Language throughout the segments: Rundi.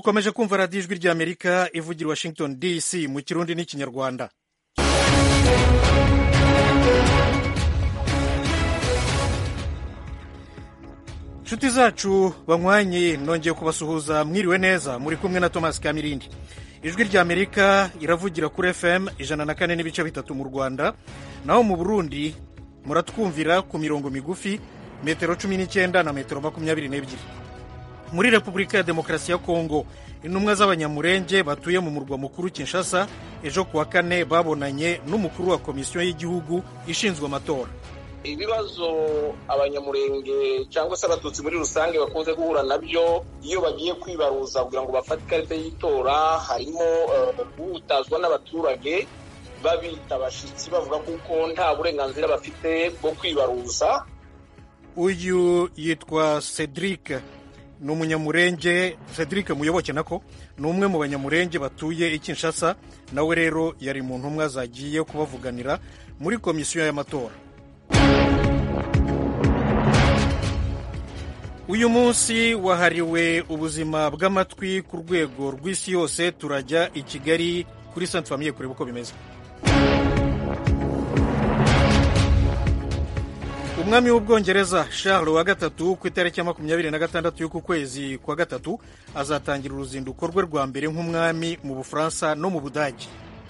mukomeje kumva radiyo ijwi ry'amerika ivugira i Washington DC mu kirundi n'ikinyarwanda. nshuti zacu banywanyi, nongeye kubasuhuza, mwiriwe neza, muri kumwe na Thomas Kamirindi. ijwi ry'amerika iravugira kuri FM 104.3 mu Rwanda, naho mu Burundi muratwumvira ku mirongo migufi metero 19 na metero 22. muri Repubulika ya Demokarasi ya Kongo, intumwa z'abanyamurenge batuye mu murwa mukuru Kinshasa ejo kuwa kane babonanye n'umukuru wa komisiyo y'igihugu ishinzwe amatora. Ibibazo abanyamurenge cyangwa se abatutsi muri rusange bakunze guhura nabyo iyo bagiye kwibaruza kugira ngo bafate ikarita y'itora, harimo guhutazwa n'abaturage babita abashitsi bavuga kuko nta burenganzira bafite bwo kwibaruza. Uyu yitwa Cedric, ni umunyamurenge. Cedric Muyoboke nako ni umwe mu banyamurenge batuye i Kinshasa, nawe rero yari mu ntumwa zagiye kubavuganira muri komisiyo y'amatora. uyu munsi wahariwe ubuzima bw'amatwi ku rwego rw'isi yose. turajya i Kigali kuri Sainte Famille kureba uko bimeze. umwami w'ubwongereza Charles wa gatatu ku itariki ya 26 y'uku kwezi kwa gatatu azatangira uruzinduko rwe rwa mbere nk'umwami mu Bufaransa no mu Budage.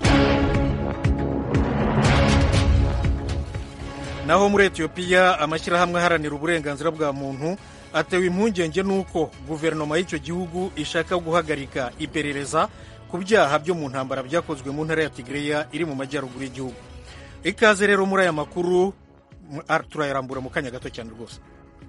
naho muri Ethiopia, amashyirahamwe aharanira uburenganzira bwa muntu atewe impungenge n'uko guverinoma y'icyo gihugu ishaka guhagarika iperereza ku byaha byo mu ntambara byakozwe mu ntara ya Tigray iri mu majyaruguru y'igihugu. Ikaze rero muri aya makuru, turayarambura mu kanya gato cyane rwose.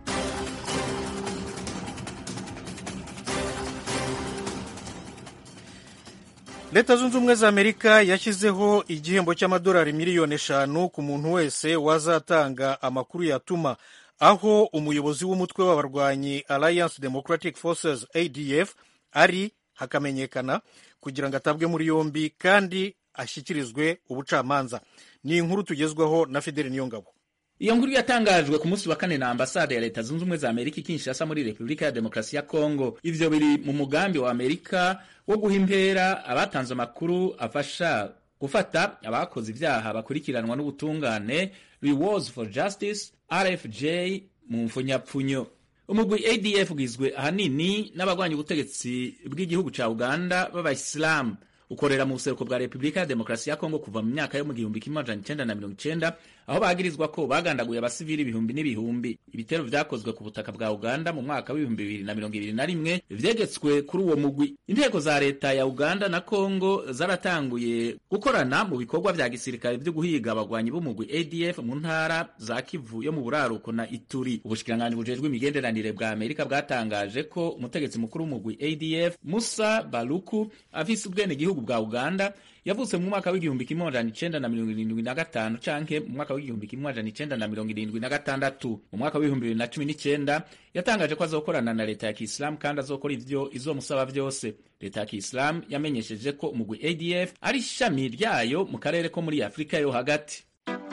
Leta zunze ubumwe za Amerika yashyizeho igihembo cy'amadolari miliyoni 5 ku muntu wese wazatanga amakuru yatuma aho umuyobozi w'umutwe w'abarwanyi Alliance Democratic Forces ADF ari hakamenyekana, kugira ngo atabwe muri yombi kandi ashyikirizwe ubucamanza. ni inkuru tugezwaho na Fidel Niyongabo. Iyo nkuru yatangajwe ku munsi wa kane na ambasade ya Leta zunze ubumwe za Amerika i Kinshasa muri Repubulika ya Demokarasi ya Kongo. Ivyo biri mu mugambi wa Amerika wo guhimpera abatanze amakuru afasha gufata abakoze ivyaha bakurikiranwa n'ubutungane, Rewards for Justice RFJ mu mfunyapfunyo. Umugwi ADF ugizwe ahanini n'abagwanya ubutegetsi bw'igihugu ca Uganda b'Abayisilamu, ukorera mu buseruko bwa Repubulika ya Demokarasi ya Kongo kuva mu myaka yo mu 1990, aho bagirizwa ko bagandaguye abasivili ibihumbi n'ibihumbi. Ibitero vyakozwe ku butaka bwa Uganda mu mwaka wa 2021 vyegetswe kuri uwo mugwi. Inteko za leta ya Uganda na Kongo zaratanguye gukorana mu bikorwa vya gisirikare vyo guhiga abagwanyi b'umugwi ADF mu ntara za Kivu yo mu buraruko na Ituri. Ubushikiranganji bujejwe imigenderanire bwa Amerika bwatangaje ko umutegetsi mukuru w'umugwi ADF Musa Baluku afise ubwene gihugu bwa Uganda, yavutse mu mwaka w'1975 canke mu mwaka w'1976. mu mwaka w'2019 yatangaje ko azokorana na leta ya Kiislamu kandi azokora ivyo izomusaba vyose. Leta ya Kiislamu yamenyesheje ko umugwi ADF ari ishami ryayo mu karere ko muri Afrika yo hagati.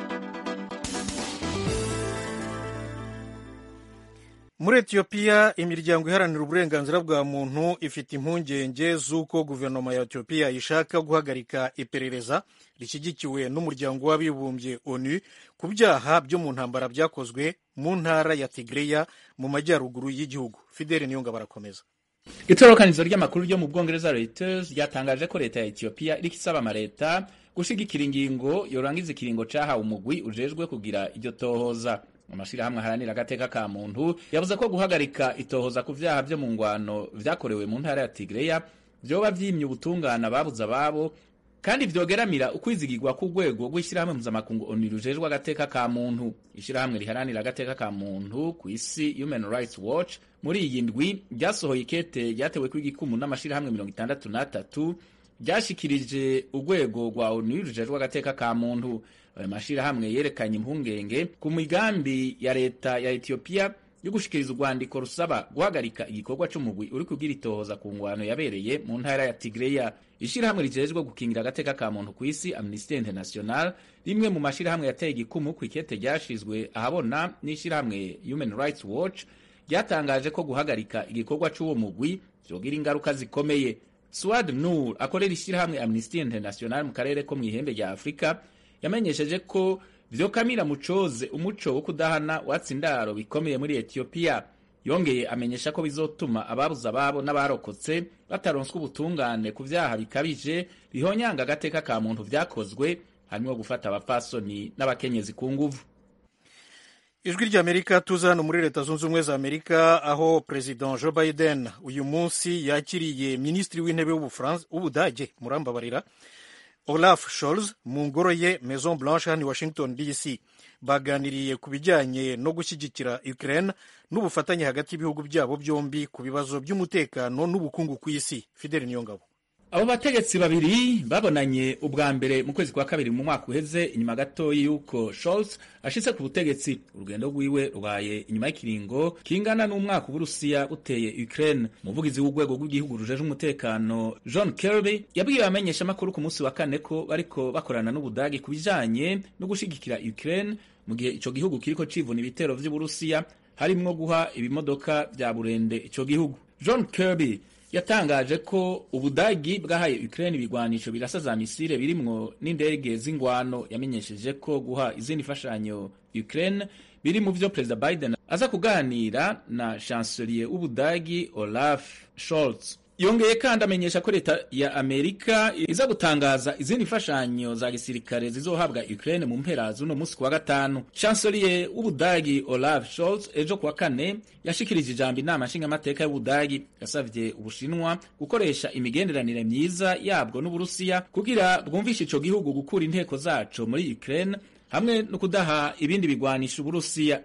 Muri Ethiopia, imiryango iharanira uburenganzira bwa muntu ifite impungenge z'uko guverinoma ya Ethiopia ishaka guhagarika iperereza rishyigikiwe n'umuryango w'abibumbye ONU ku byaha byo mu ntambara byakozwe mu ntara ya Tigray mu majyaruguru y'igihugu. Fidel Niyonga barakomeza. Itorokanizo ry'amakuru ryo mu Bwongereza Reuters ryatangaje ko leta ya Ethiopia iriko isaba amaleta gushigikira ingingo yorangiza ikiringo cahawe umugwi ujejwe kugira iryo tohoza. Amashirahamwe aharanira agateka ka muntu yavuze ko guhagarika itohoza ku vyaha byo mu ngwano vyakorewe mu ntara ya Tigray vyoba vyimye ubutungane babuza babo kandi vyogeramira ukwizigirwa ku rwego rw'ishirahamwe mpuzamakungu ONU rujejwe agateka ka muntu. Ishirahamwe riharanira agateka ka muntu ku isi Human Rights Watch muri iyi ndwi ryasohoye ikete ryatewe kw'igikumu n'amashirahamwe 63 ryashikirije urwego rwa ONU rujejwe agateka ka muntu. Ayo mashirahamwe yerekanye impungenge ku migambi ya leta ya Ethiopia yo gushikiriza urwandiko rusaba guhagarika igikorwa c'umugwi uri kugira itohoza ku ngwano yabereye mu ntara ya Tigray. Ishirahamwe rijejwe gukingira agateka ka muntu ku isi Amnesty International, rimwe mu mashirahamwe yateye igikumu ku ikete ryashizwe ahabona n'ishirahamwe Human Rights Watch, ryatangaje ko guhagarika igikorwa c'uwo mugwi vyogira ingaruka zikomeye. Suad Nur akorera ishyirahamwe Amnesty International mu karere ko mw'ihembe rya Afrika yamenyesheje ko vyokamira mucoze umuco wo kudahana watsi indaro bikomeye muri Ethiopia. Yongeye amenyesha ko bizotuma ababuza babo n'abarokotse bataronswa ubutungane ku vyaha bikabije bihonyanga agateka ka muntu vyakozwe, harimo gufata abapfasoni n'abakenyezi ku nguvu. Ijwi ry'Amerika tuza hano muri Leta Zunze Ubumwe za Amerika, aho President Joe Biden uyu munsi yakiriye Minisitiri w'Intebe w'Ubudage murambabarira Olaf Scholz mu ngoro ye Maison Blanche hano Washington DC. Baganiriye ku bijyanye no gushyigikira Ukraine n'ubufatanye hagati y'ibihugu byabo byombi ku bibazo by'umutekano n'ubukungu ku isi. Fidel Niyongabo. Abo bategetsi babiri babonanye ubwa mbere mu kwezi kwa kabiri mu mwaka uheze, inyuma gato yuko Scholz ashitse ku butegetsi. Urugendo rwiwe rubaye inyuma y'ikiringo kingana n'umwaka Uburusiya buteye Ukraine. Umuvugizi w'urwego rw'igihugu rujeje umutekano John Kirby yabwiye abamenyesha makuru ku munsi wa kane ko bariko bakorana n'Ubudagi ku bijanye no gushigikira Ukraine mu gihe ico gihugu kiriko civuna ibitero vy'Uburusiya, harimwo guha ibimodoka vya burende ico gihugu. John Kirby yatangaje ko Ubudagi bwahaye Ukraine ibigwanisho birasa za misile birimwo n'indege z'ingwano. Yamenyesheje ko guha izindi fashanyo Ukraine biri mu vyo President Biden aza kuganira na Chancelier w'Ubudagi Olaf Scholz. Yongeye kandi amenyesha ko leta ya Amerika iza gutangaza izindi fashanyo za gisirikare zizohabwa Ukraine mu mpera z'uno musi kuwa gatanu. Chancelier w'Ubudagi Olaf Scholz ejo kuwa kane yashikirije ijambo inama nshingamateka y'Ubudagi, yasavye Ubushinwa gukoresha imigenderanire myiza yabwo n'Uburusiya kugira bwumvishe ico gihugu gukura inteko zaco muri Ukraine hamwe no kudaha ibindi bigwanisha Uburusiya.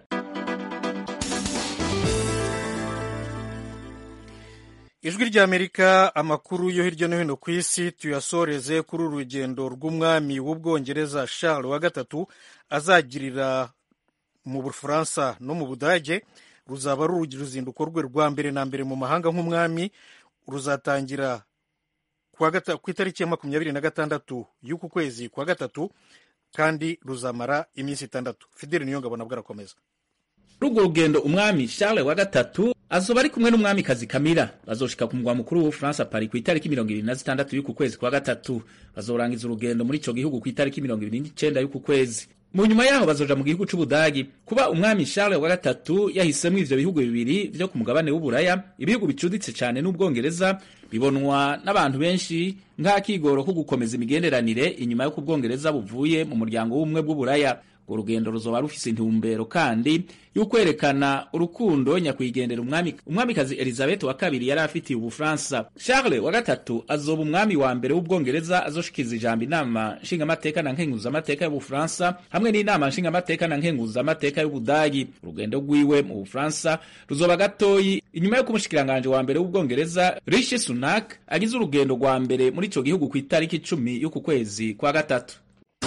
Ijwi ry'Amerika, amakuru yo hirya no hino ku isi tuyasoreze kuri urugendo rw'umwami w'Ubwongereza Charles wa gatatu azagirira mu Bufaransa no mu Budage. Ruzaba ari uruzinduko rwe rwa mbere na mbere mu mahanga nk'umwami. Ruzatangira ku itariki ya 26 y'uku kwezi kwa gatatu kandi ruzamara iminsi 6. Fidel Niyongabo nabwo arakomeza. Rugo rugendo umwami Charles wa gatatu azoba ari kumwe n'umwamikazi Camilla bazoshika ku mugwa mukuru w'Ubufaransa Paris ku itariki 26 y'uku kwezi kwa gatatu. Bazorangiza urugendo muri ico gihugu ku itariki 29 y'uku kwezi. Mu nyuma yaho bazoja mu gihugu c'Ubudagi. Kuba umwami Charles wa gatatu yahisemo ivyo bihugu bibiri vyo ku mugabane w'Uburaya, ibihugu bicuditse cyane n'Ubwongereza, bibonwa n'abantu benshi nk'akigoro ko gukomeza imigenderanire inyuma yo kubwongereza buvuye mu muryango w'ubumwe bw'Uburaya. Urugendo ruzoba rufise intumbero kandi y'ukwerekana urukundo nyakwigendera umwamikazi Elizabeth wa kabiri yari afitiye Ubufaransa. Charles wa gatatu azoba umwami wa mbere w'Ubwongereza azoshikiza ijambo inama nshingamateka na nkenguzamateka y'Ubufaransa hamwe n'inama nshingamateka na nkenguzamateka y'Ubudagi. Urugendo rwiwe mu Bufaransa ruzoba gatoyi inyuma yo kumushikiranganje wa mbere w'Ubwongereza Rishi Sunak agize urugendo rwa mbere muri ico gihugu ku itariki 10 y'uku kwezi kwa gatatu.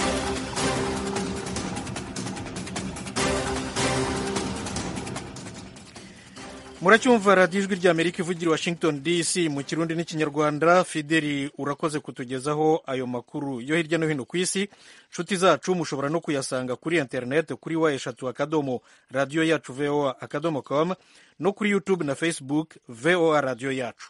Muracyumva radiyo ijwi ry'Amerika ivugira Washington DC mu Kirundi n'Ikinyarwanda. Fideli urakoze kutugezaho ayo makuru yo hirya no hino ku isi. Nshuti zacu mushobora no kuyasanga kuri internet kuri wa3 radio yacu voa.com no kuri YouTube na Facebook VOA radio yacu.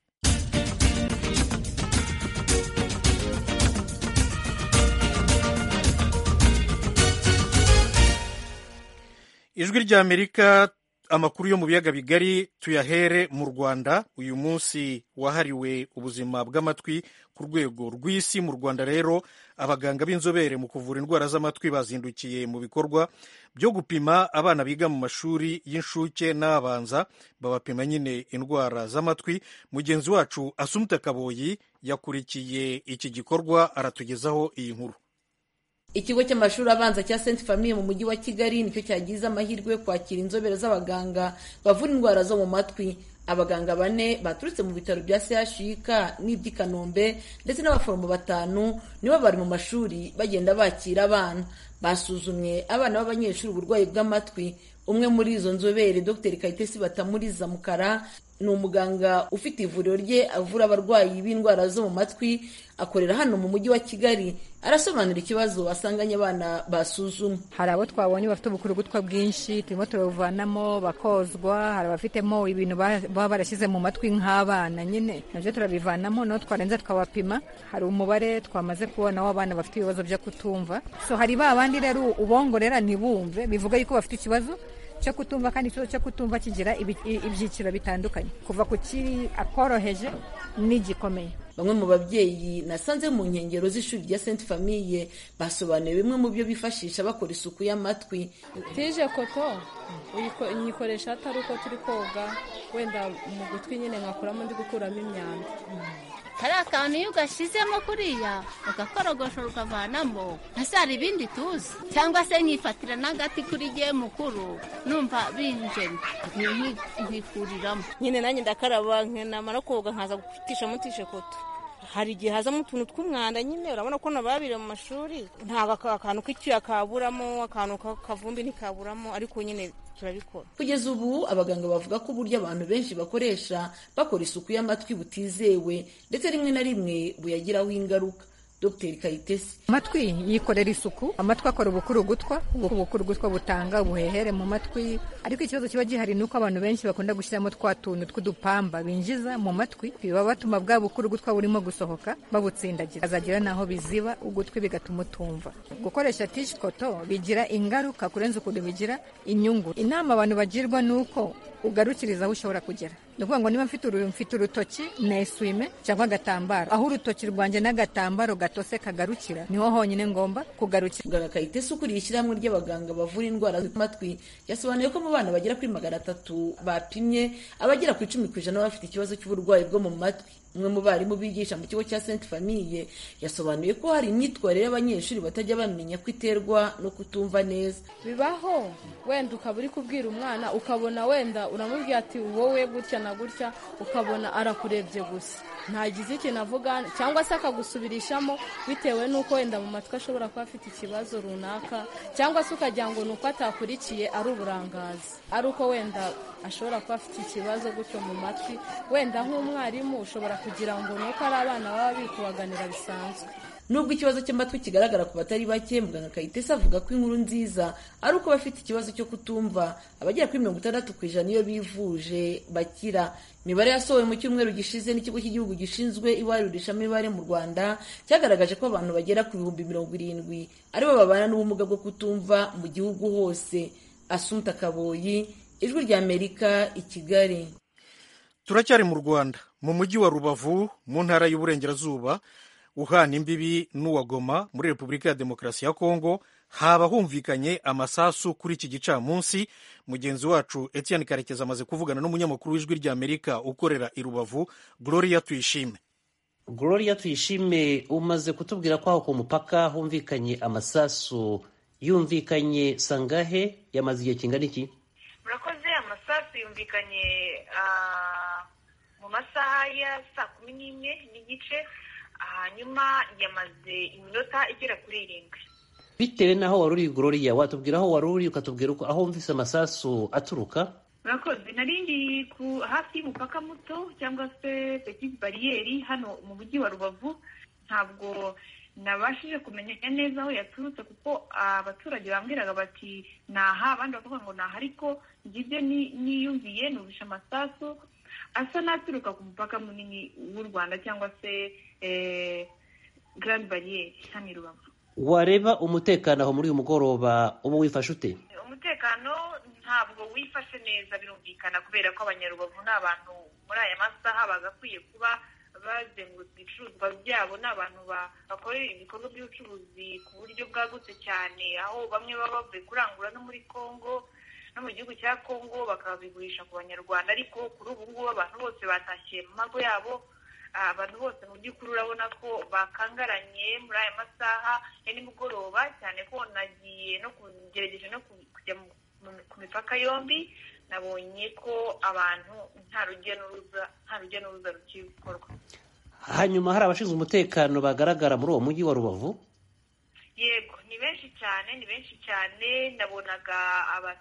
Ijwi ry'Amerika, amakuru yo mu biyaga bigari tuyahere mu Rwanda. Uyu munsi wahariwe ubuzima bw'amatwi ku rwego rw'isi. Mu Rwanda rero abaganga b'inzobere mu kuvura indwara z'amatwi bazindukiye mu bikorwa byo gupima abana biga mu mashuri y'inshuke n'abanza, babapima nyine indwara z'amatwi. Mugenzi wacu Asumta Kaboyi yakurikiye iki gikorwa, aratugezaho iyi nkuru. Ikigo cy'amashuri abanza cya Sainte Famille mu mujyi wa Kigali nicyo cyagize amahirwe kwakira inzobere z'abaganga bavura indwara zo mu matwi. Abaganga 4 baturutse mu bitaro bya CHUK n'iby'i Kanombe ndetse n'abaforomo 5 nibo bari mu mashuri bagenda bakira abana. Basuzumye abana b'abanyeshuri uburwayi bw'amatwi umwe muri izo nzobere Dr Kayitesi Batamuriza Mukara ni umuganga ufite ivuriro rye avura abarwayi b'indwara zo mu matwi, akorera hano mu mujyi wa Kigali. Arasobanura ikibazo asanganye abana basuzumwe. Hari abo twabonye bafite ubukurugutwa bwinshi, turimo turabuvanamo bakozwa. Hari abafitemo ibintu baba barashyize mu matwi nk'abana nyine, nabyo turabivanamo, no twarenza tukabapima. Hari umubare twamaze kubona w'abana bafite ibibazo byo kutumva. So hari ba bandi rero ubongorera ntibumve, bivuga yuko bafite ikibazo cyo kutumva, kandi ikibazo cyo kutumva kigira ibyiciro bitandukanye, kuva ku kiri akoroheje n'igikomeye. Bamwe mu babyeyi nasanze mu nkengero z'ishuri rya Sainte Famille basobanuye bimwe mu byo bifashisha bakora isuku y'amatwi. Tije koto uyikoresha atari uko turi koga, wenda mu gutwi nyine nkakuramo ndi gukuramo imyanda. Kariya kantu iyo ugashyizemo kuriya ugakorogosha ukavanamo, ese hari ibindi tuzi? Cyangwa se nkifatira n'agati kuri gihe mukuru numva binjemo nkikuriramo. Nyine nanjye ndakaraba nkenamara koga nkaza gutishamo tishe koto. Hari igihe hazamo utuntu tw'umwanda nyine, urabona ko nababire mu mashuri ntago akantu k'icyuya kaburamo, akantu kavumbi ntikaburamo, ariko nyine turabikora. Kugeza ubu abaganga bavuga ko uburyo abantu benshi bakoresha bakora isuku y'amatwi butizewe, ndetse rimwe na rimwe buyagiraho ingaruka. Dr Kayitesi: amatwi yikorera isuku, amatwi akora ubukurugutwa butanga ubuhehere mu matwi, ariko ikibazo kiba gihari nuko abantu benshi bakunda gushyiramo twa tuntu tw'udupamba binjiza mu matwi, biba batuma bwa bukurugutwa burimo gusohoka babutsindagira, azagira naho biziba ugutwi bigatuma utumva. Gukoresha tishi koto bigira ingaruka kurenza ukuntu bigira inyungu. Inama abantu bagirwa nuko ugarukiriza aho ushobora kugera. Ni ukuvuga ngo niba mfite urutoki neswime cyangwa agatambaro, aho urutoki rwanjye n'agatambaro gatose kagarukira niho honyine ngomba kugarukira. Muganga Kayitesi ukuriye ishyirahamwe ry'abaganga bavura indwara z'amatwi yasobanuye ko mu bana bagera kuri 300 bapimye, abagera ku 10% bafite ikibazo cy'uburwayi bwo mu matwi. Umwe mu barimu bigisha mu kigo cya Sainte Famille yasobanuye ko hari imyitwarire y'abanyeshuri batajya bamenya ko iterwa no kutumva neza. Bibaho wenda ukaba uri kubwira umwana ukabona wenda uramubwira ati wowe gutya na gutya, ukabona arakurebye gusa ntagize ikintu avuga, cyangwa se akagusubirishamo bitewe n'uko wenda mu matwi ashobora kuba afite ikibazo runaka, cyangwa se ukagira ngo nuko atakurikiye ari uburangazi, ari uko wenda ashobora kuba afite ikibazo gutyo mu matwi. Wenda nk'umwarimu ushobora kugira ngo nuko ari abana baba bikubaganira bisanzwe. Nubwo ikibazo cy'amatwi kigaragara ku batari bake, Muganga Kayitesi avuga ko inkuru nziza ari uko bafite ikibazo cyo kutumva abagera kuri 60% iyo bivuje bakira. Imibare yasohowe mu cyumweru gishize n'ikigo cy'igihugu gishinzwe ibarurishamibare mu Rwanda cyagaragaje ko abantu bagera ku 70,000 aribo babana n'ubumuga bwo kutumva mu gihugu hose. Assumpta Kaboyi, Ijwi rya Amerika, i Kigali. Turacyari mu Rwanda, mu mujyi wa Rubavu mu ntara y'Uburengerazuba uhana imbibi n'uwa Goma muri Repubulika ya Demokarasi ya Kongo haba humvikanye amasasu kuri iki gicamunsi. Mugenzi wacu Etienne Karekezi amaze kuvugana n'umunyamakuru w'Ijwi rya Amerika ukorera i Rubavu, Gloria Tuyishime. Gloria Tuyishime, umaze kutubwira ko aho ku mupaka humvikanye amasasu, yumvikanye sangahe, yamaze igihe kingana iki? Murakoze. Amasasu yumvikanye mu masaha ya 11:30, hanyuma yamaze iminota igera kuri 7. Bitewe n'aho wari uri Gloria, watubwira aho wari uri ukatubwira aho wumvise amasasu aturuka? Murakoze. Narindi hafi y'umupaka muto cyangwa se petite barriere hano mu mujyi wa Rubavu. Ntabwo nabashije kumenya neza aho yaturutse kuko abaturage bambwiraga bati naha, abandi bakavuga ngo naha, ariko ngibyo niyumviye nubisha amasasu asa naturuka ku mupaka munini w'u Rwanda cyangwa se Grand Barriere hano i Rubavu. Wareba umutekano aho muri uyu mugoroba ubu wifashe ute? Umutekano ntabwo wifashe neza, birumvikana, kubera ko abanyarubavu n'abantu muri aya masaha bagakwiye kuba bazengurutse ibicuruzwa byabo, n'abantu bakorera ibikorwa by'ubucuruzi ku buryo bwagutse cyane, aho bamwe baba bavuye kurangura no muri Kongo no mu gihugu cya Kongo bakabigurisha ku banyarwanda, ariko kuri ubu ngubu abantu bose batashye mu mago yabo. Abantu bose mu by'ukuri urabona ko bakangaranye muri aya masaha ya nimugoroba, cyane ko nagiye no kugerageje no kujya ku mipaka yombi, nabonye ko abantu nta rujya n'uruza rukikorwa. Hanyuma hari abashinzwe umutekano bagaragara muri uwo mujyi wa Rubavu? Yego, ni benshi cyane. Nabonaga abasirikare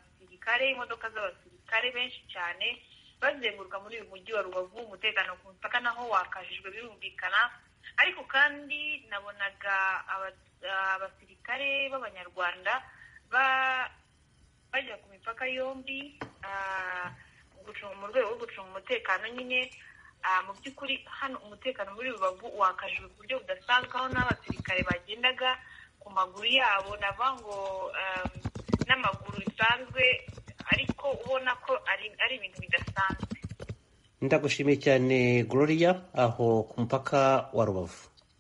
abasirikare, imodoka z'abasirikare benshi cyane bazenguruka muri uyu mujyi wa Rubavu. Umutekano ku mupaka naho wakajijwe birumvikana, ariko kandi nabonaga abasirikare b'abanyarwanda bajya ku mipaka yombi mu rwego rwo gucunga umutekano nyine. Mu by'ukuri hano umutekano muri Rubavu wakajijwe ku buryo budasanzwe, aho n'abasirikare bagendaga ku maguru yabo, nava ngo n'amaguru bisanzwe, ariko ubona ko ari ibintu bidasanzwe. Ndagushimiye cyane Gloria aho ku mupaka wa Rubavu.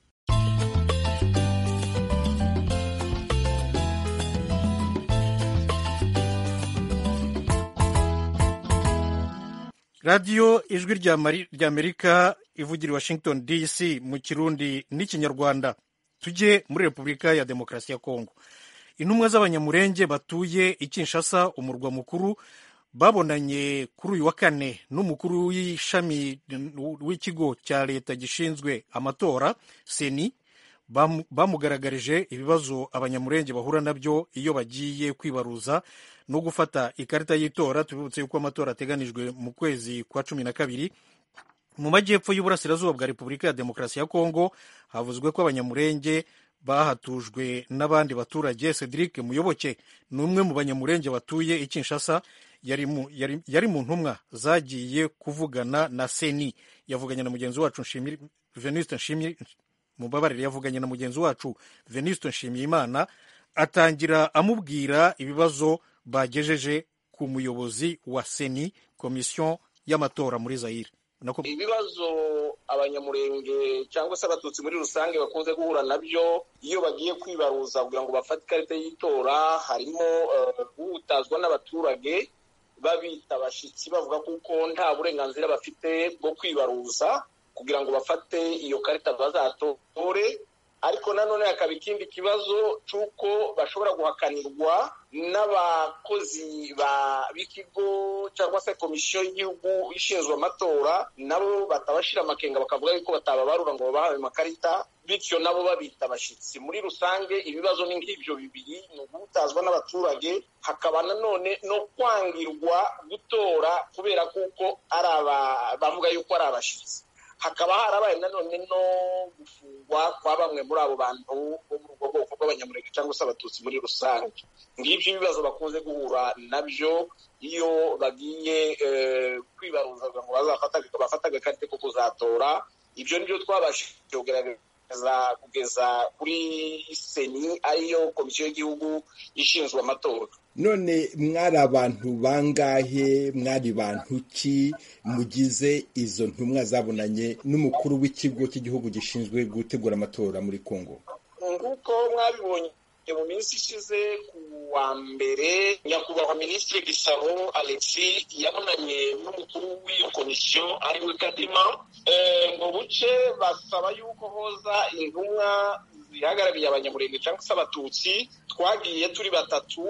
radiyo ijwi ry'Amerika ivugira i Washington DC mu Kirundi n'Ikinyarwanda. Tujye muri Repubulika ya Demokarasi ya Kongo. Intumwa z'abanyamurenge batuye i Kinshasa, umurwa mukuru, babonanye kuri uyu wa kane n'umukuru w'ishami w'ikigo cya leta gishinzwe amatora seni. Bamugaragarije ibibazo abanyamurenge bahura nabyo iyo bagiye kwibaruza no gufata ikarita y'itora. Tubibutse yuko amatora ateganijwe mu kwezi kwa 12. Mu majyepfo y'uburasirazuba bwa Repubulika ya Demokarasi ya Kongo havuzwe ko abanyamurenge bahatujwe n'abandi baturage. Cedric Muyoboke ni umwe mu banyamurenge batuye i Kinshasa, yari mu ntumwa zagiye kuvugana na seni. Yavuganye na mugenzi wacu yavuganye na mugenzi wacu Venuste Nshimiyimana, atangira amubwira ibibazo bagejeje ku muyobozi wa seni, komisiyo y'amatora muri Zaire. Ibibazo abanyamurenge cyangwa se abatutsi muri rusange bakunze guhura nabyo iyo bagiye kwibaruza kugira ngo bafate ikarita y'itora, harimo guhutazwa n'abaturage babita abashyitsi, bavuga kuko nta burenganzira bafite bwo kwibaruza kugira ngo bafate iyo karita bazatore. Ariko nanone hakaba ikindi kibazo cy'uko bashobora guhakanirwa n'abakozi b'ikigo cyangwa se komisiyo y'igihugu ishinzwe amatora, nabo batabashira amakenga bakavuga yuko batababarura ngo babahawe amakarita, bityo nabo babita abashyitsi. Muri rusange ibibazo ni nk'ibyo bibiri, ni ugutazwa n'abaturage, hakaba nanone no kwangirwa gutora kubera kuko bavuga yuko ari abashyitsi. Hakaba harabaye nanone no gufungwa kwa bamwe muri abo bantu bo mu bwoko bw'abanyamurenge cyangwa se abatutsi muri rusange. Ngibyo ibibazo bakunze guhura nabyo iyo bagiye kwibaruza ngo bafata agakarita ko kuzatora. Ibyo nibyo twabashije kugerageza kugeza kuri seni, ariyo komisiyo y'igihugu ishinzwe amatora. None mwari abantu bangahe, mwari bantu ki mugize izo ntumwa zabonanye n'umukuru w'ikigo cy'igihugu gishinzwe gutegura amatora muri Kongo? Nguko mwabibonye mu minsi ishize, ku wa mbere nyakubahwa Minisitiri Gisaro Alexis yabonanye n'umukuru w'iyo komisiyo ariwe Kadima, ngo buce basaba yuko hoza intumwa zihagarariye abanyamurenge cyangwa se abatutsi. Twagiye turi batatu,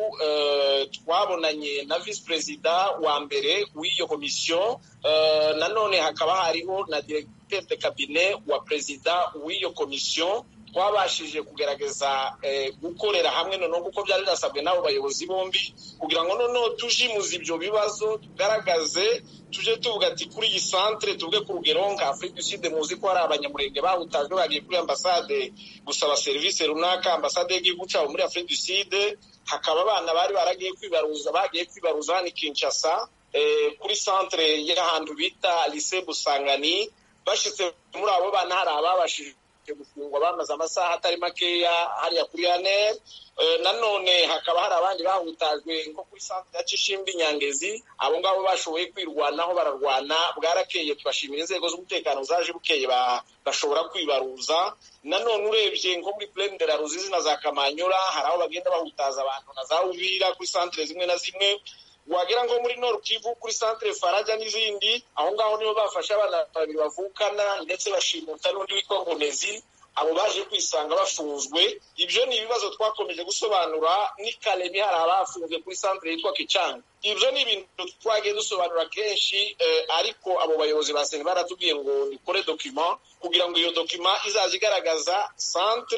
twabonanye na visi perezida wa mbere w'iyo komisiyo, nanone hakaba hariho na directeur de cabinet wa perezida w'iyo komisiyo. Twabashije kugerageza gukorera hamwe noneho kuko byari nasabwe n'abo bayobozi bombi, kugira ngo noneho tujimuze ibyo bibazo, tugaragaze, tuje tuvuga ati kuri iyi centre tuvuge ku rugero nka Afrique du Sud, muzi ko hari abanyamurenge bahutajwe bagiye kuri ambasade gusaba serivisi runaka, ambasade y'igihugu cyabo muri Afrique du Sud. Hakaba abana bari baragiye bagiye kwibaruza hano i Kinshasa kuri centre y'ahantu bita Lycée Busangani. Bashitse muri abo bana hari ababashije gufungwa bamaze amasaha atari makeya hariya kuri ane. Nanone hakaba hari abandi bahutajwe nko kuri centre ya Kishimbi Nyangezi. Abo ngabo bashoboye kwirwanaho bararwana, bwarakeye tubashimira inzego z'umutekano zaje bukeye bashobora kwibaruza. Nanone urebye nko muri Plaine de la Ruzizi na za Kamanyura hari aho bagenda bahutaza abantu na za Uvira kuri centre zimwe na zimwe. Wagera ngo muri Nord Kivu kuri centre Faraja n'izindi, aho ngaho nibo bafasha abana babiri bavukana ndetse bashimuta n'undi witwa Ngonezi. Abo baje kwisanga bafunzwe. Ibyo ni ibibazo twakomeje gusobanura. Ni Kalemi hari abafunzwe kuri centre yitwa Kichanga. Ibyo ni ibintu twagiye dusobanura kenshi, ariko abo bayobozi basenge baratubwiye ngo nikore document kugira ngo iyo document izaje igaragaza centre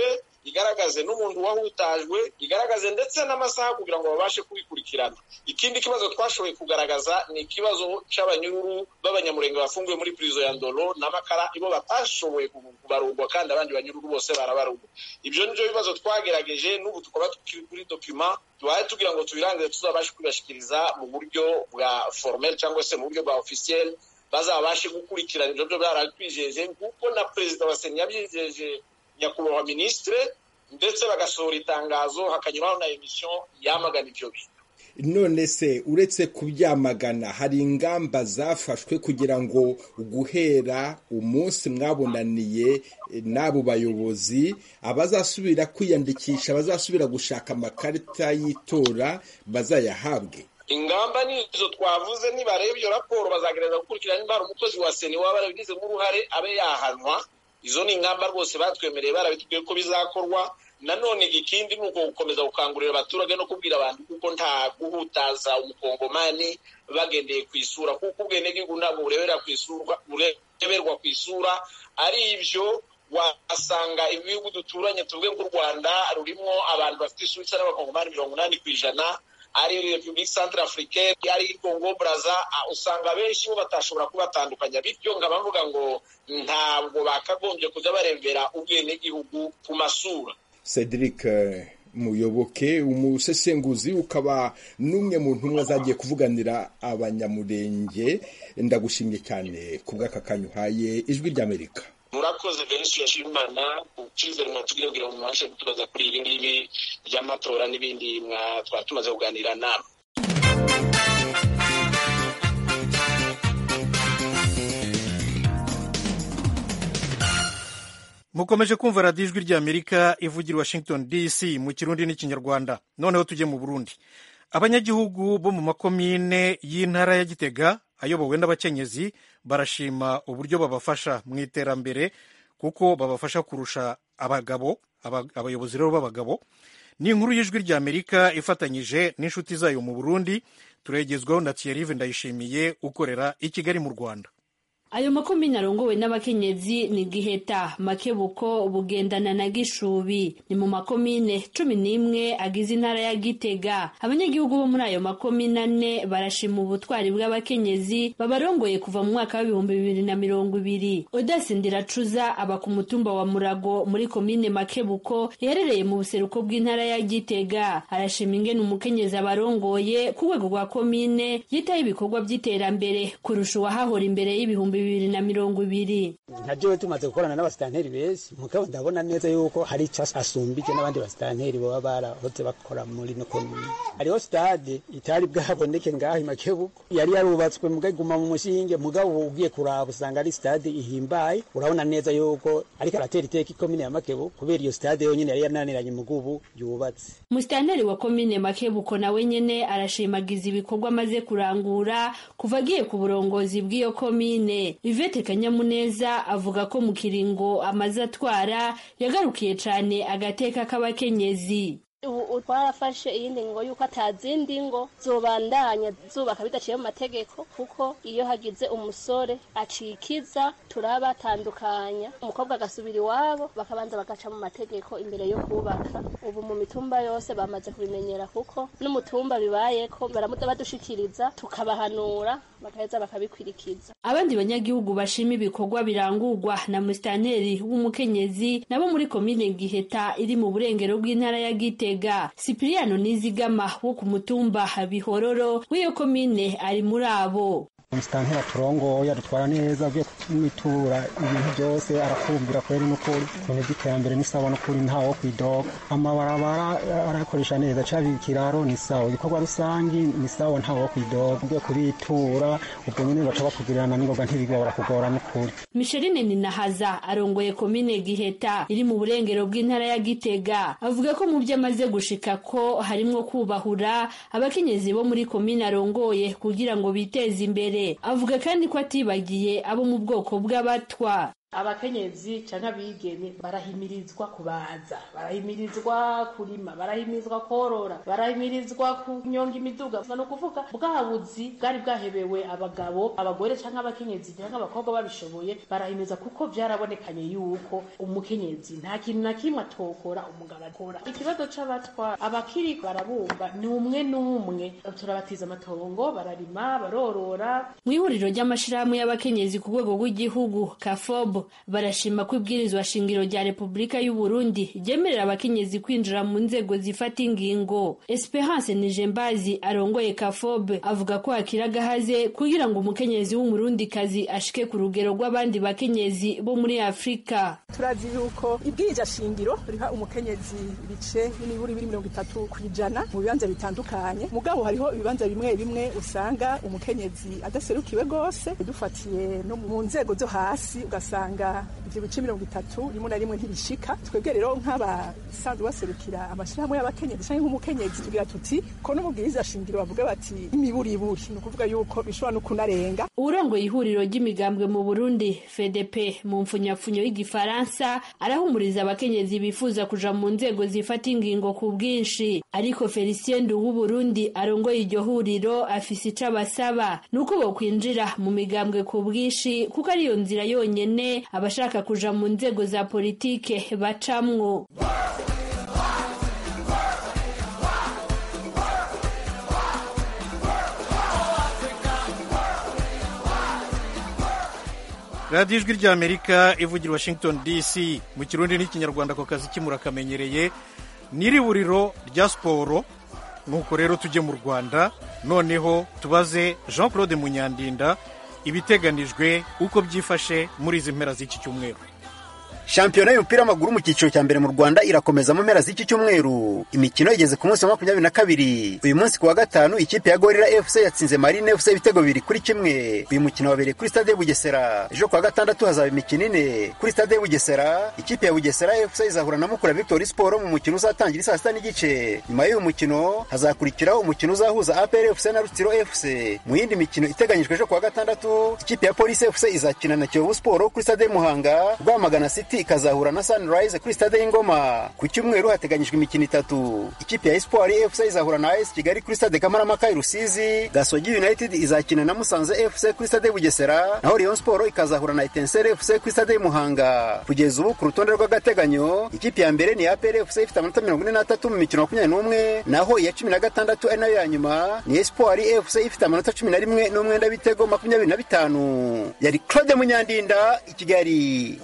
igaragaze n'umuntu wahutajwe, igaragaze ndetse n'amasaha kugira ngo babashe kubikurikirana. Ikindi kibazo twashoboye kugaragaza ni ikibazo c'abanyururu b'abanyamurenge bafungiwe muri prison ya Ndolo n'Amakara, ibo batashoboye kubarurwa kandi abandi banyururu bose barabarurwa. Ibyo nivyo bibazo twagerageje, n'ubu tukaba tukiri kuri document tubaye tugira ngo tubirangize tuzabashe kubashikiriza mu buryo bwa formel cyangwa se mu buryo bwa officiel, bazabashe gukurikirana ibyo byo barakwijeje kuko na perezida wa Sena yabyijeje nyakubahwa ministre, ndetse bagasohora itangazo hakanyuraho na emission yamagana ivyo bintu. None se uretse kubyamagana hari ingamba zafashwe kugira ngo guhera umunsi mwabonaniye n'abo bayobozi abazasubira kwiyandikisha, bazasubira gushaka amakarita y'itora bazayahabwe? Ingamba nizo twavuze, nibareba iyo raporo bazagereza gukurikirana niba hari umukozi wa Sena waba yarabigizemo uruhare abe yahanwa. Izo ni ingamba rwose batwemereye, barabitubwiye ko bizakorwa. Nanone ikindi nuko gukomeza gukangurira abaturage no kubwira abantu kuko nta guhutaza umukongomani bagendeye ku isura, kuko ubwenegihugu ntabwo bureberwa ku isura. Ari ibyo wasanga ibihugu duturanye tuvuge nk'u Rwanda rurimo abantu bafite isura isa n'abakongomani 80%, ari Republique Centrafricaine, ari Congo Brazza, usanga benshi bo batashobora kubatandukanya. Bityo ngaba mvuga ngo ntabwo bakagombye kuja barembera ubwenegihugu ku masura. Cedric Muyoboke, umusesenguzi ukaba n'umwe mu ntumwa zagiye kuvuganira abanyamurenge, ndagushimye cyane kubw'aka kanya uhaye Ijwi ry'Amerika. Murakoze benshi yashimana ucizere mwatubwira kugira ngo mwashe kutubaza kuri ibi ngibi by'amatora n'ibindi twatumaze kuganira namwe. Mukomeje kumva radiyo Ijwi ry'Amerika ivugira Washington DC mu Kirundi n'Ikinyarwanda. Noneho tujye mu Burundi. Abanyagihugu bo mu makomine y'intara ya Gitega ayobowe n'abakenyezi barashima uburyo babafasha mu iterambere kuko babafasha kurusha abayobozi rero b'abagabo. Ni inkuru y'Ijwi ry'Amerika ifatanyije n'inshuti zayo mu Burundi, turegezwaho na Thierry Ndayishimiye ukorera i Kigali mu Rwanda. Ayo makomine arongowe n'abakenyezi ni Giheta, Makebuko, Bugendana na Gishubi. Ni mu makomine 11 agize intara ya Gitega. Abanyagihugu bo muri ayo makomine 4 barashima ubutwari bw'abakenyezi babarongoye kuva mu mwaka wa 2020. Odasi Ndiracuza aba ku mutumba wa Murago muri komine Makebuko yarereye mu buseruko bw'intara ya Gitega. Arashima ingene umukenyezi abarongoye ku rwego rwa komine yitaye ibikorwa by'iterambere kurusha uwahahora imbere y'ibihumbi 2020. Ntajewe tumaze gukorana n'abasitanteri bese mukaba ndabona neza yuko hari icyo asumbije n'abandi basitanteri baba barahoze bakora muri no komune. Hariho stade itari bwaboneke ngaho Makebuko yari yarubatswe mugaguma mu mushinge, mugabo ugiye kuraba usanga ari stade ihimbaye. Urabona neza yuko ariko aratera iteka ikomine ya Makebuko kubera iyo stade yonyine yari yananiranye mugubu yubatse. Musitanteri wa komine Makebuko nawe nyene arashimagiza ibikorwa maze kurangura kuva agiye ku burongozi bw'iyo komine. Yvette Kanyamuneza avuga ko mu kiringo amaze atwara yagarukiye cyane agateka k'abakenyezi. Ubu twarafashe iyindi ngo yuko atazindi ngo zobandanya zubaka bidaciye mu mategeko, kuko iyo hagize umusore acikiza turabatandukanya, umukobwa agasubira iwabo bakabanza bagaca mu mategeko imbere yo kubaka. Ubu mu mitumba yose bamaze kubimenyera, kuko n'umutumba bibayeko baramuda badushikiriza tukabahanura bakaheza bakabikwirikiza. Abandi banyagihugu bashima ibikorwa birangurwa na musitanteri w'umukenyezi nabo muri komine Giheta iri mu burengero bw'intara ya Gitega. Cypriano Nizigama wo ku mutumba Bihororo w'iyo komine ari muri abo. Musitanteri aturongoye adutwara neza, avuye kumitura ibintu byose arakumbira kweri n'ukuri, ibintu by'iterambere ni sawa n'ukuri ntawo kwidoga. Amabarabara arakoresha neza, cabi ikiraro ni sawa, ibikorwa rusangi ni sawa ntawo kwidoga. Ugiye kubitura ubwo nyine baca bakugirana n'ingoga ntibigora kugora n'ukuri. Micheline Ninahaza arongoye komine Giheta iri mu burengero bw'intara ya Gitega avuga ko mu byo amaze gushika ko harimo kubahura abakenyezi bo muri komine arongoye kugira ngo biteze imbere. Avuga kandi ko atibagiye abo mu bwoko bw'abatwa. abakenyezi canke abigeme barahimirizwa kubaza, barahimirizwa kurima, barahimirizwa korora, barahimirizwa kunyonga imiduga. No kuvuga bwa buzi bwari bwahebewe abagabo, abagore canke abakenyezi canke abakobwa babishoboye barahimiza, kuko vyarabonekanye yuko umukenyezi nta kintu na kimwe atokora umugabo akora. Ikibazo c'abatwa abakiri barabumva ni umwe n'umwe, turabatiza amatongo, bararima, barorora. Mw'ihuriro ry'amashirahamwe y'abakenyezi ku rwego rw'igihugu Kafob barashima ko ibwirizwa shingiro rya Repubulika y'u Burundi ryemerera abakenyezi kwinjira mu nzego zifata ingingo. Esperance Nijembazi arongoye Kafob avuga ko hakira gahaze kugira ngo umukenyezi w'umurundikazi ashike ku rugero rw'abandi bakenyezi bo muri Afrika. Turazi yuko ibwirizwa shingiro riha umukenyezi ibice n'iburi 30% mu bibanza bitandukanye, mugabo hariho ibibanza bimwe bimwe usanga umukenyezi adaserukiwe gose. Dufatiye no mu nzego zo hasi ugasanga ivyo bice 30 rimwe na rimwe ntibishika. Twebwe rero nk'abasanzwe baserukira amashirahamwe y'abakenyezi canke nk'umukenyezi tugira tuti ko no mu bwirizwa shingiro bavuga bati imiburiburi, ni ukuvuga yuko bishobora no kunarenga. Urongoye ihuriro ry'imigambwe mu Burundi FDP mu mfunyafunyo y'igifaransa arahumuriza abakenyezi bifuza kuja mu nzego zifata ingingo ku bwinshi, ariko Felicien w'u Burundi arongoye iryo huriro afise ico abasaba nuko bo kwinjira mu migambwe ku bwinshi, kuko ariyo nzira yonyene abashaka kuja mu nzego za politike bacamwo. radiyo ijwi ry'Amerika ivugira Washington DC mu kirundi n'ikinyarwanda, ko kazi kimura kamenyereye n'iri buriro rya siporo. Nuko rero tujye mu Rwanda noneho tubaze Jean Claude Munyandinda ibiteganijwe uko byifashe muri izi mpera z'iki cyumweru. Shampiyona y'umupira w'amaguru mu cyiciro cya mbere mu Rwanda irakomeza mu mpera z'iki cyumweru. Imikino igeze ku munsi wa 22. Uyu munsi ku wa gatanu ikipe ya Gorilla FC yatsinze Marine FC ibitego 2-1. Uyu mukino wabereye kuri stade Bugesera. Ejo ku wa gatandatu hazaba imikino ine kuri stade Bugesera. Ikipe ya Bugesera FC izahura na Mukura Victory Sport mu mukino uzatangira saa 6:30. Nyuma y'uyu mukino hazakurikiraho umukino uzahuza APR FC na Rutsiro FC. Mu yindi mikino iteganyijwe ejo ku wa gatandatu, ikipe ya Police FC izakina na Kiyovu Sport kuri stade Muhanga. Rwamagana City ikazahura na Sunrise kuri stade y'Ingoma. Ku cyumweru hateganyijwe imikino itatu. Ikipe ya Espoir FC izahura na AS Kigali kuri stade Kamarampaka i Rusizi. Gasogi United izakina na Musanze FC kuri stade Bugesera, naho Rayon Sport ikazahura na Etincelle FC kuri stade Muhanga. Kugeza ubu ku rutonde rw'agateganyo, ikipe ya mbere ni APR FC ifite amanota 43 mu mikino 21, naho iya 16 ari nayo ya nyuma ni Espoir FC ifite amanota 11 n'umwenda bitego 25. Yari Claude Munyandinda i Kigali.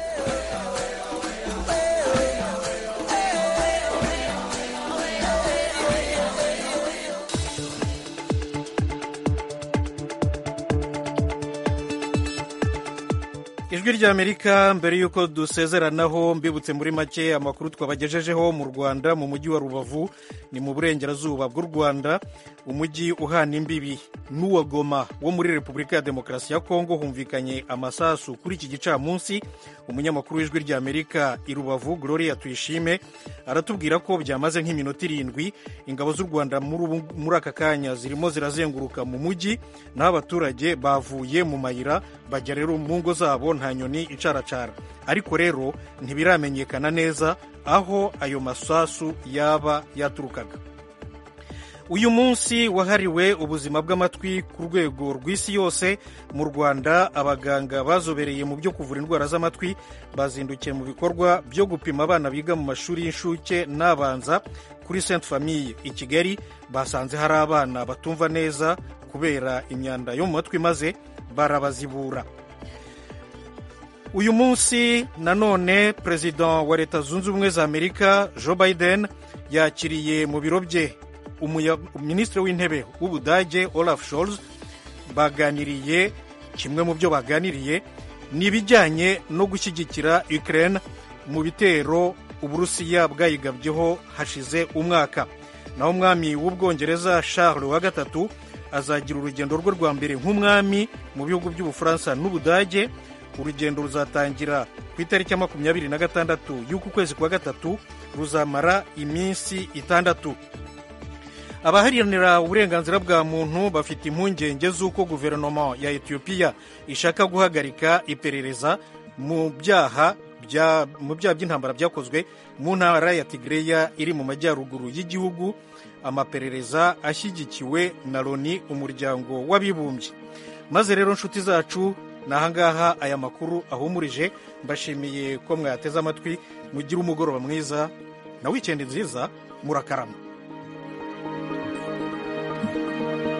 Ijwi ry'Amerika, mbere yuko dusezeranaho mbibutse muri make amakuru twabagejejeho. Mu Rwanda mu mujyi wa Rubavu ni mu burengerazuba bw'u Rwanda, umujyi uhana imbibi n'uwa Goma wo muri Repubulika ya Demokarasi ya Kongo humvikanye amasasu kuri iki gicamunsi. Umunyamakuru w'Ijwi ry'Amerika i Rubavu Gloria Tuyishime aratubwira ko byamaze nk'iminota 7 ingabo z'u Rwanda muri aka kanya zirimo zirazenguruka mu mujyi, naho abaturage bavuye mu mayira bajya rero mu ngo zabo nta nyoni icaracara. Ariko rero ntibiramenyekana neza aho ayo masasu yaba yaturukaga. Uyu munsi wahariwe ubuzima bw'amatwi ku rwego rw'isi yose. Mu Rwanda abaganga bazobereye mu byo kuvura indwara z'amatwi bazindukiye mu bikorwa byo gupima abana biga mu mashuri y'inshuke n'abanza kuri Sainte Famille i Kigali. Basanze hari abana batumva neza kubera imyanda yo mu matwi maze barabazibura. Uyu munsi nanone Perezida wa Leta Zunze Ubumwe za Amerika Joe Biden yakiriye mu biro bye Minisitiri w'Intebe w'Ubudage Olaf Scholz. Baganiriye, kimwe mu byo baganiriye ni ibijyanye no gushyigikira Ukraine mu bitero Uburusiya bwayigabyeho hashize umwaka. Naho umwami w'Ubwongereza Charles wa gatatu azagira urugendo rwe rwa mbere nk'umwami mu bihugu by'Ubufaransa n'Ubudage. Urugendo ruzatangira ku itariki ya 26 y'uku kwezi kwa gatatu, ruzamara iminsi 6. Abaharanira uburenganzira bwa muntu bafite impungenge z'uko guverinoma ya Ethiopia ishaka guhagarika iperereza mu byaha by'intambara byakozwe mu ntara ya Tigreya iri mu majyaruguru y'igihugu, amaperereza ashyigikiwe na Loni, umuryango w'abibumbye. Maze rero nshuti zacu, ni ahangaha aya makuru ahumurije. Mbashimiye ko mwayateze amatwi. Mugire umugoroba mwiza na wikendi nziza. Murakarama.